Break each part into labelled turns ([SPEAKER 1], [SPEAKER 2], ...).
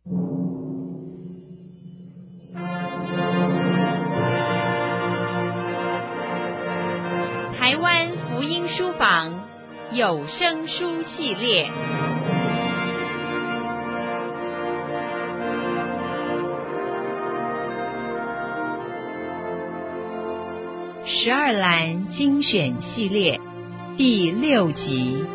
[SPEAKER 1] 台湾福音书房有声书系列，12栏精选系列第6集。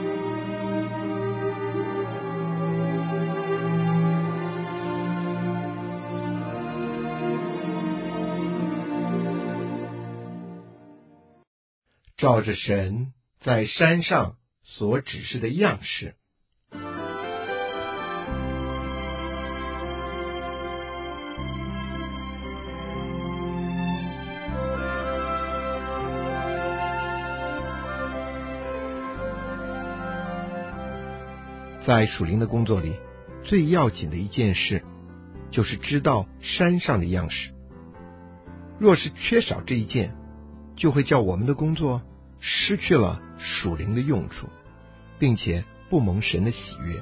[SPEAKER 2] 照着神在山上所指示的样式。在属灵的工作里，最要紧的一件事，就是知道山上的样式。若是缺少这一件，就会叫我们的工作失去了属灵的用处，并且不蒙神的喜悦。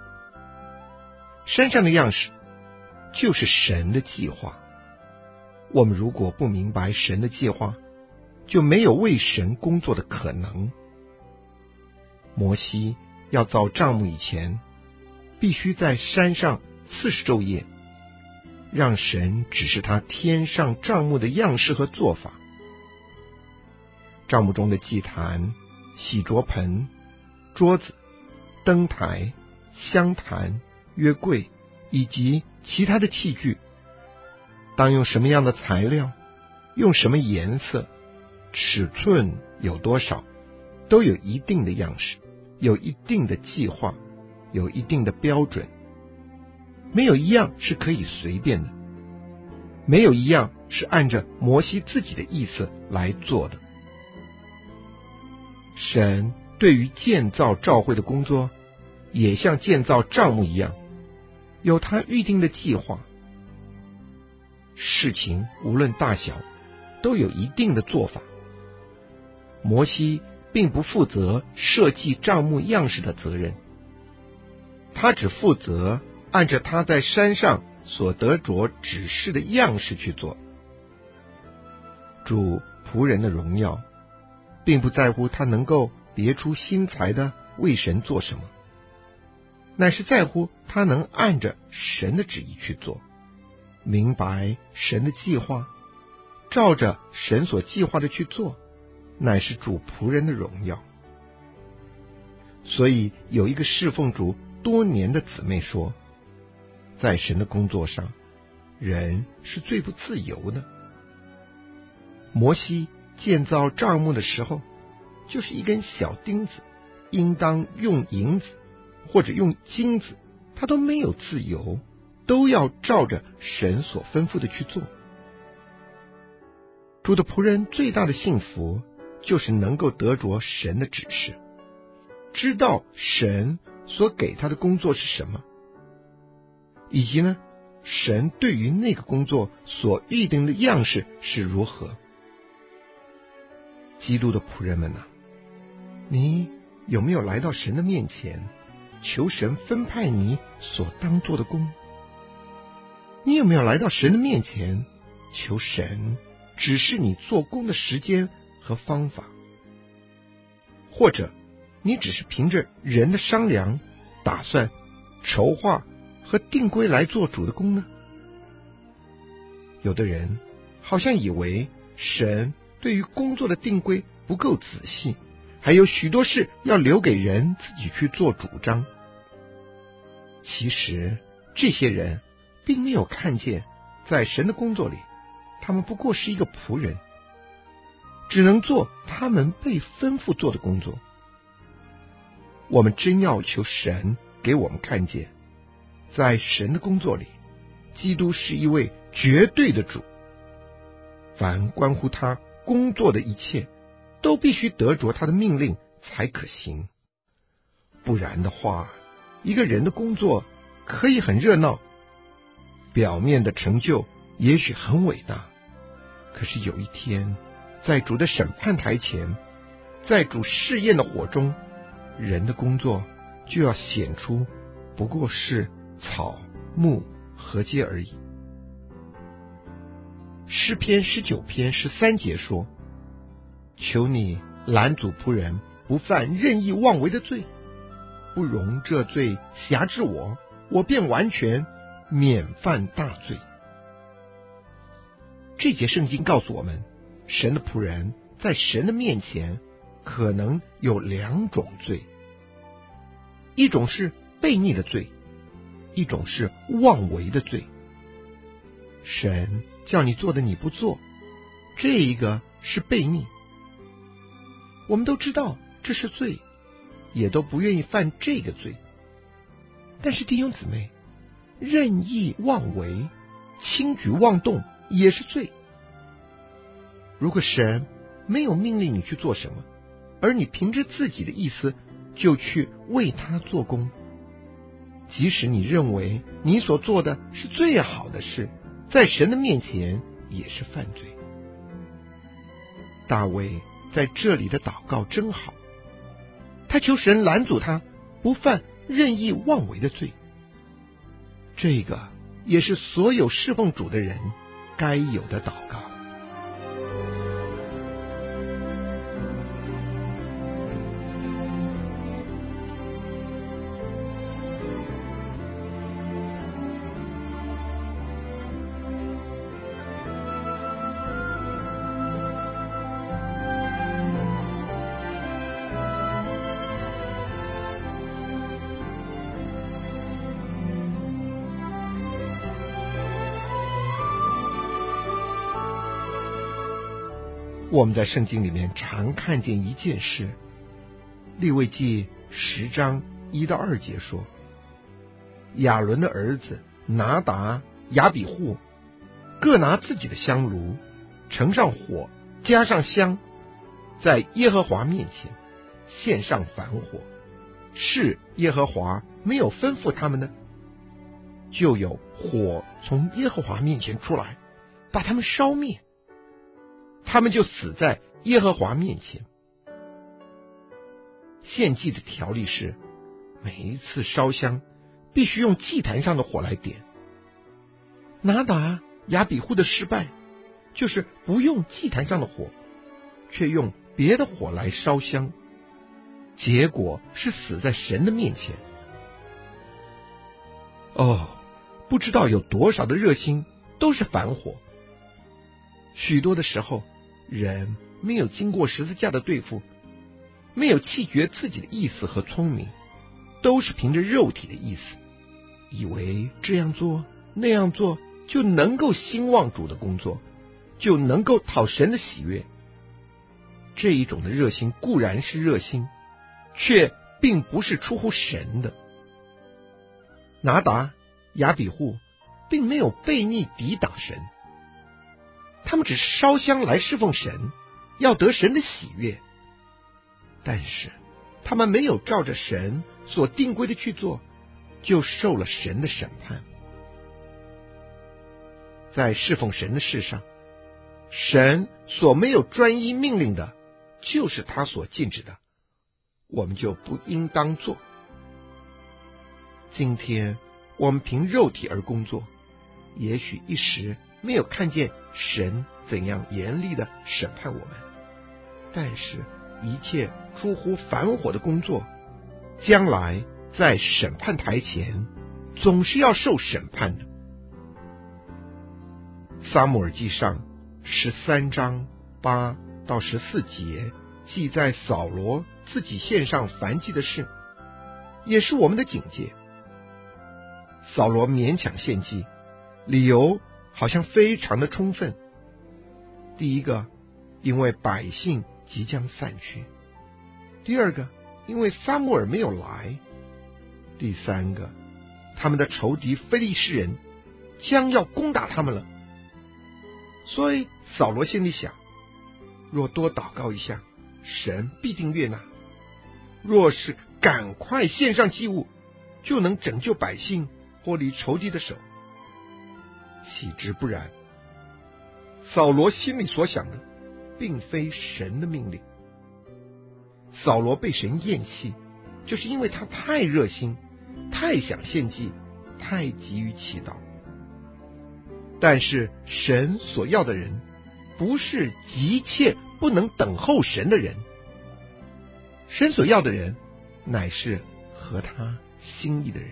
[SPEAKER 2] 山上的样式就是神的计划。我们如果不明白神的计划，就没有为神工作的可能。摩西要造帐幕以前，必须在山上40昼夜，让神指示他天上帐幕的样式和做法。帐幕中的祭坛、洗濯盆、桌子、灯台、香坛、约柜以及其他的器具，当用什么样的材料，用什么颜色，尺寸有多少，都有一定的样式，有一定的计划，有一定的标准。没有一样是可以随便的，没有一样是按着摩西自己的意思来做的。神对于建造教会的工作，也像建造帐幕一样，有他预定的计划。事情无论大小，都有一定的做法。摩西并不负责设计帐幕样式的责任，他只负责按着他在山上所得着指示的样式去做。主仆人的荣耀并不在乎他能够别出心裁的为神做什么，乃是在乎他能按着神的旨意去做，明白神的计划，照着神所计划的去做，乃是主仆人的荣耀。所以有一个侍奉主多年的姊妹说，在神的工作上，人是最不自由的。摩西建造帐幕的时候，就是一根小钉子，应当用银子或者用金子，他都没有自由，都要照着神所吩咐的去做。主的仆人最大的幸福，就是能够得着神的指示，知道神所给他的工作是什么，以及呢，神对于那个工作所预定的样式是如何。基督的仆人们啊，你有没有来到神的面前，求神分派你所当做的工？你有没有来到神的面前，求神指示你做工的时间和方法？或者你只是凭着人的商量、打算、筹划和定规来做主的工呢？有的人好像以为神对于工作的定规不够仔细，还有许多事要留给人自己去做主张。其实这些人并没有看见，在神的工作里，他们不过是一个仆人，只能做他们被吩咐做的工作。我们真要求神给我们看见，在神的工作里，基督是一位绝对的主，凡关乎他工作的一切，都必须得着他的命令才可行。不然的话，一个人的工作可以很热闹，表面的成就也许很伟大，可是有一天，在主的审判台前，在主试验的火中，人的工作就要显出不过是草目和接而已。诗篇19篇13节说：求你拦阻仆人不犯任意妄为的罪，不容这罪辖制我，我便完全免犯大罪。这节圣经告诉我们，神的仆人在神的面前可能有2种罪，一种是悖逆的罪，一种是妄为的罪。神叫你做的你不做，这一个是悖逆。我们都知道这是罪，也都不愿意犯这个罪。但是弟兄姊妹，任意妄为、轻举妄动也是罪。如果神没有命令你去做什么，而你凭着自己的意思就去为他做工，即使你认为你所做的是最好的事，在神的面前也是犯罪。大卫在这里的祷告真好，他求神拦阻他不犯任意妄为的罪。这个也是所有侍奉主的人该有的祷告。我们在圣经里面常看见一件事，利未记10章1到2节说，亚伦的儿子拿达、亚比户各拿自己的香炉，盛上火，加上香，在耶和华面前献上燔火，是耶和华没有吩咐他们的，就有火从耶和华面前出来，把他们烧灭，他们就死在耶和华面前。献祭的条例是，每一次烧香必须用祭坛上的火来点。拿达、亚比户的失败，就是不用祭坛上的火，却用别的火来烧香，结果是死在神的面前。不知道有多少的热心都是反火。许多的时候，人没有经过十字架的对付，没有弃绝自己的意思和聪明，都是凭着肉体的意思，以为这样做那样做就能够兴旺主的工作，就能够讨神的喜悦。这一种的热心固然是热心，却并不是出乎神的。拿达、亚比户并没有悖逆抵挡神，他们只是烧香来侍奉神，要得神的喜悦，但是他们没有照着神所定规的去做，就受了神的审判。在侍奉神的事上，神所没有专一命令的，就是他所禁止的，我们就不应当做。今天我们凭肉体而工作，也许一时没有看见神怎样严厉的审判我们，但是一切出乎反火的工作，将来在审判台前总是要受审判的。撒母耳记上13章8到14节记载扫罗自己献上燔祭的事，也是我们的警戒。扫罗勉强献祭，理由好像非常的充分。第一个，因为百姓即将散去；第二个，因为撒母耳没有来；第三个，他们的仇敌非利士人将要攻打他们了。所以扫罗心里想，若多祷告一下，神必定悦纳；若是赶快献上祭物，就能拯救百姓脱离仇敌的手。岂知不然，扫罗心里所想的并非神的命令。扫罗被神厌弃，就是因为他太热心，太想献祭， 太急于祈祷。但是神所要的人，不是急切不能等候神的人，神所要的人，乃是合他心意的人。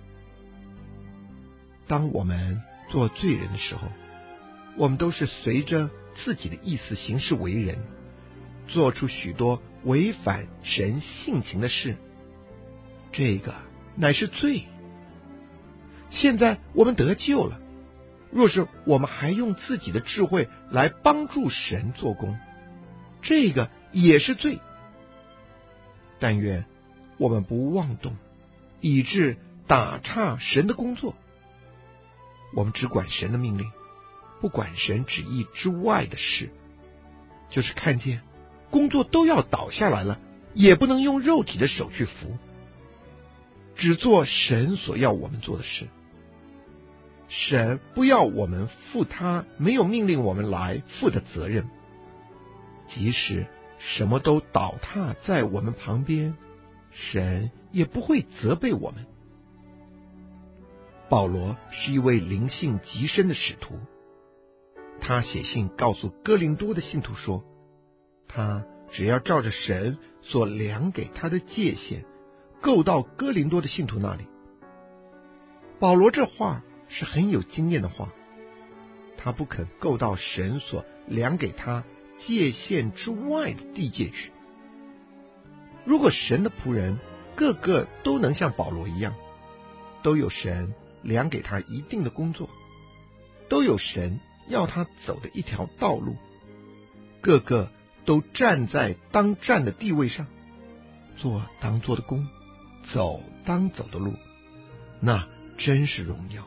[SPEAKER 2] 当我们做罪人的时候，我们都是随着自己的意思行事为人，做出许多违反神性情的事，这个乃是罪。现在我们得救了，若是我们还用自己的智慧来帮助神做工，这个也是罪。但愿我们不妄动，以致打岔神的工作。我们只管神的命令，不管神旨意之外的事，就是看见工作都要倒下来了，也不能用肉体的手去扶，只做神所要我们做的事。神不要我们负他没有命令我们来负的责任，即使什么都倒塌在我们旁边，神也不会责备我们。保罗是一位灵性极深的使徒，他写信告诉哥林多的信徒说，他只要照着神所量给他的界限，够到哥林多的信徒那里。保罗这话是很有经验的话，他不肯够到神所量给他界限之外的地界去。如果神的仆人个个都能像保罗一样，都有神量给他一定的工作，都有神要他走的一条道路，个个都站在当站的地位上，做当做的工，走当走的路，那真是荣耀。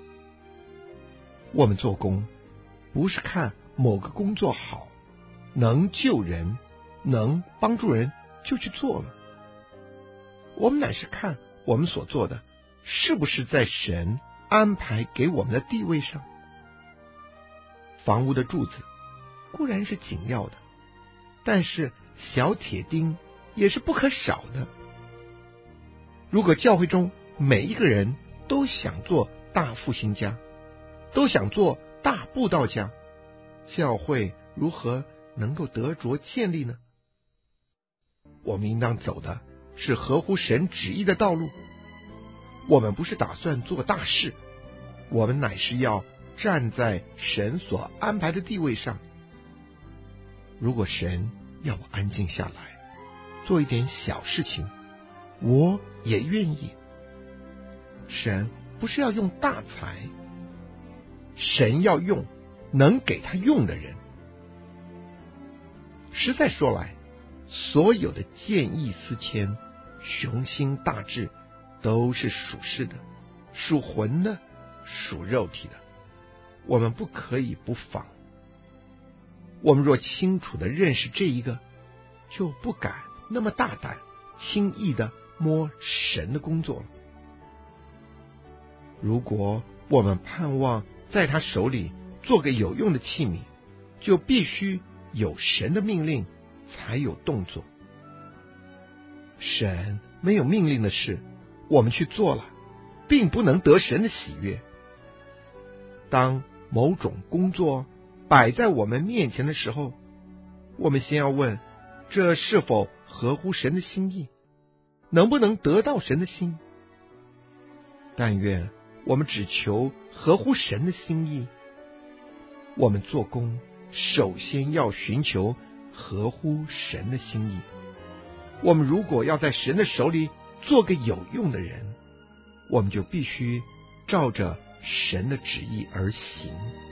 [SPEAKER 2] 我们做工不是看某个工作好，能救人，能帮助人就去做了，我们乃是看我们所做的是不是在神安排给我们的地位上。房屋的柱子固然是紧要的，但是小铁钉也是不可少的。如果教会中每一个人都想做大复兴家，都想做大布道家，教会如何能够得着建立呢？我们应当走的是合乎神旨意的道路。我们不是打算做大事，我们乃是要站在神所安排的地位上。如果神要我安静下来，做一点小事情，我也愿意。神不是要用大财，神要用能给他用的人。实在说来，所有的见异思迁、雄心大志，都是属世的，属魂的，属肉体的，我们不可以不防。我们若清楚的认识这一个，就不敢那么大胆轻易的摸神的工作了。如果我们盼望在他手里做个有用的器皿，就必须有神的命令才有动作。神没有命令的事，我们去做了，并不能得神的喜悦。当某种工作摆在我们面前的时候，我们先要问，这是否合乎神的心意，能不能得到神的心？但愿我们只求合乎神的心意。我们做工首先要寻求合乎神的心意。我们如果要在神的手里做个有用的人，我们就必须照着神的旨意而行。